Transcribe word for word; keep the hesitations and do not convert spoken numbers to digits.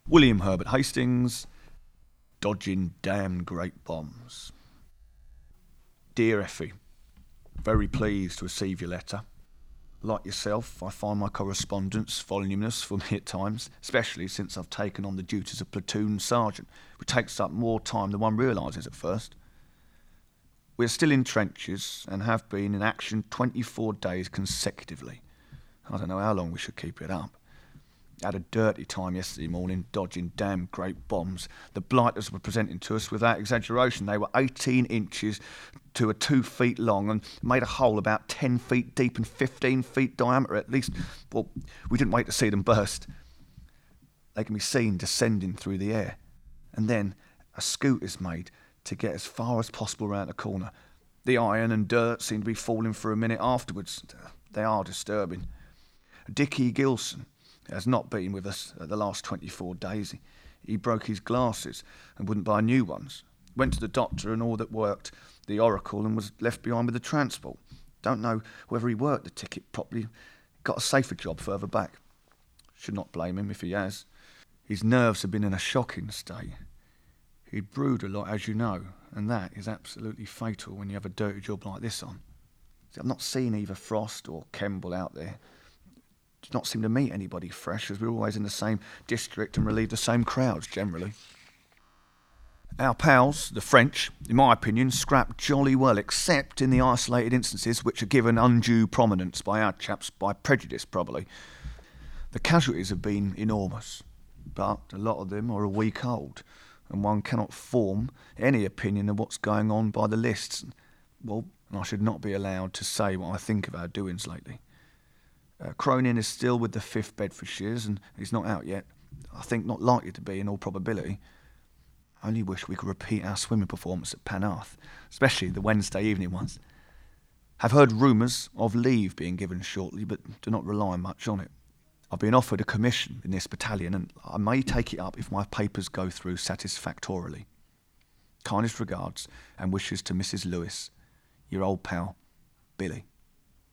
William Herbert Hastings, dodging damn great bombs. Dear Effie, very pleased to receive your letter. Like yourself, I find my correspondence voluminous for me at times, especially since I've taken on the duties of platoon sergeant, which takes up more time than one realises at first. We are still in trenches and have been in action twenty-four days consecutively. I don't know how long we should keep it up. Had a dirty time yesterday morning, dodging damn great bombs. The blighters were presenting to us without exaggeration. They were eighteen inches to a two feet long and made a hole about ten feet deep and fifteen feet diameter at least. Well, we didn't wait to see them burst. They can be seen descending through the air. And then a scoot is made to get as far as possible round the corner. The iron and dirt seem to be falling for a minute afterwards. They are disturbing. Dickie Gilson has not been with us the last twenty-four days. He, he broke his glasses and wouldn't buy new ones. Went to the doctor and all that worked the Oracle and was left behind with the transport. Don't know whether he worked the ticket properly. Got a safer job further back. Should not blame him if he has. His nerves have been in a shocking state. He'd brewed a lot, as you know, and that is absolutely fatal when you have a dirty job like this on. See, I've not seen either Frost or Kemble out there. Did not seem to meet anybody fresh, as we're always in the same district and relieve the same crowds generally. Our pals, the French, in my opinion, scrap jolly well, except in the isolated instances which are given undue prominence by our chaps, by prejudice probably. The casualties have been enormous, but a lot of them are a week old, and one cannot form any opinion of what's going on by the lists. Well, I should not be allowed to say what I think of our doings lately. Uh, Cronin is still with the fifth Bedfordshires, and he's not out yet. I think not likely to be in all probability. I only wish we could repeat our swimming performance at Penarth, especially the Wednesday evening ones. Have heard rumours of leave being given shortly, but do not rely much on it. I've been offered a commission in this battalion, and I may take it up if my papers go through satisfactorily. Kindest regards and wishes to Missus Lewis, your old pal, Billy.